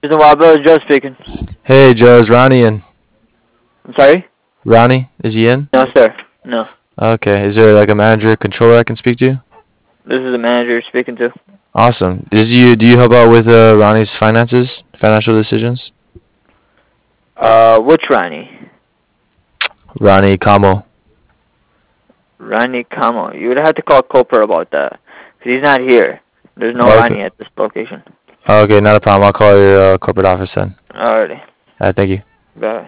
Mr. Wild Joe speaking. Hey, Joe, is Ronnie in? I'm sorry? Ronnie, is he in? No, sir. No. Okay, is there like a manager, controller I can speak to? This is the manager you're speaking to. Awesome. Do you help out with Ronnie's finances, financial decisions? Which Ronnie? Ronnie Kamo. Ronnie Camo. You would have to call Cooper about that. 'Cause he's not here. There's no Okay. Ronnie at this location. Okay, not a problem. I'll call your corporate office then. Alrighty. Alright, thank you. Bye.